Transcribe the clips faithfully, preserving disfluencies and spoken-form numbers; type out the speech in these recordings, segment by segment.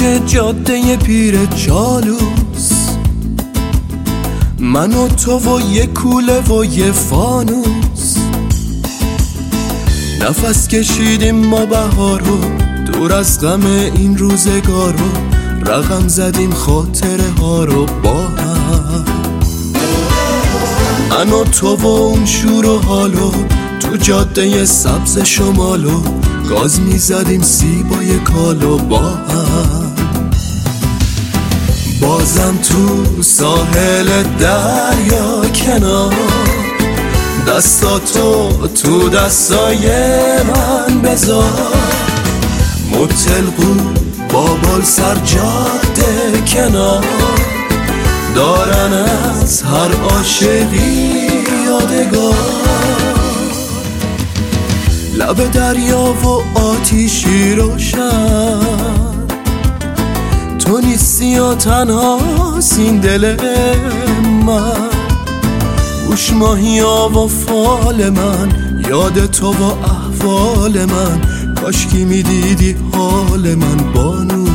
جاده پیر جالوس، من و تو و یه کوله و یه فانوس. نفس کشیدیم ما بهارو، دور از غم این روزگارو، رقم زدیم خاطره ها رو با هم. من و تو و اون شور و حالو، تو جاده سبز شمالو، گاز میزدیم سیبای کالو با هم. بازم تو ساحل دریا کنار، دستاتو تو دستای من بذار. متلقو بابال سر جاده کنار، دارن از هر عاشقی یادگار. لب دریا و آتیشی روشن، تو نیستی و تنها این دل من. گوش ماهیا و فال من، یاد تو و احوال من، کاشکی میدیدی حال من بانو.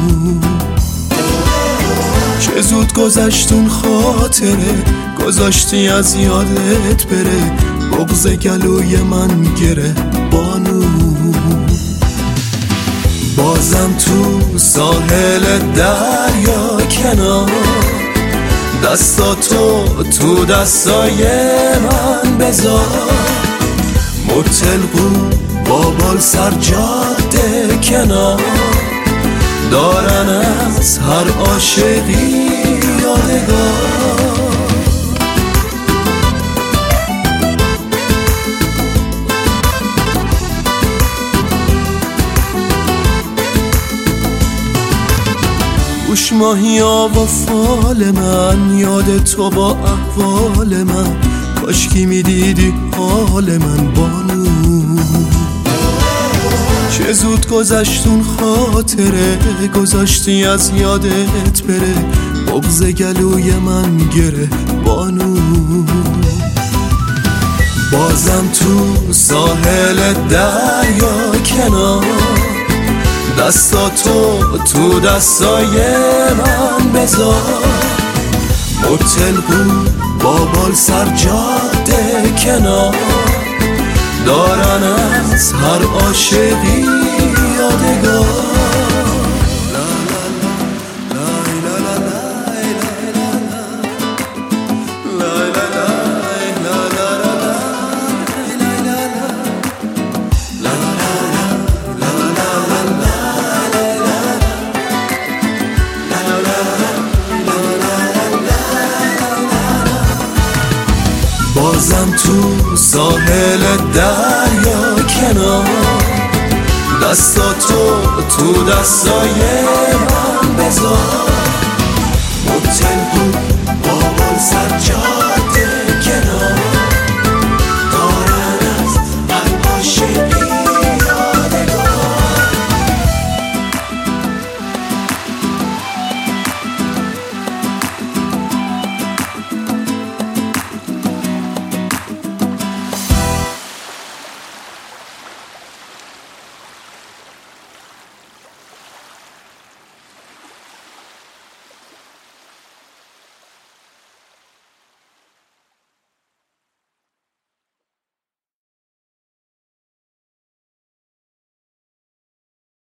چه زود گذشتون خاطره، گذاشتی از یادت بره، بغض گلوی من گره بانو. بازم تو ساحل دریا کنار، دستاتو تو دستای من بذار. متلقو بابال سر جاده کنار، دارن از هر عاشقی یادگار. گوش ماهیا و فال من، یاد تو با احوال من، کاشکی میدیدی حال من بانو. چه زود گذشتون خاطره، گذاشتی از یادت بره، بغض گلوی من گره بانو. بازم تو ساحل دریا کنار، دستاتو تو دستای من بذار. متلقو بابال سر جاده کنار، دارن از هر عاشقی یادگار. بازم تو ساحل دریا کنار، دستاتو تو دستای من بذار. متلقو بابال سر جا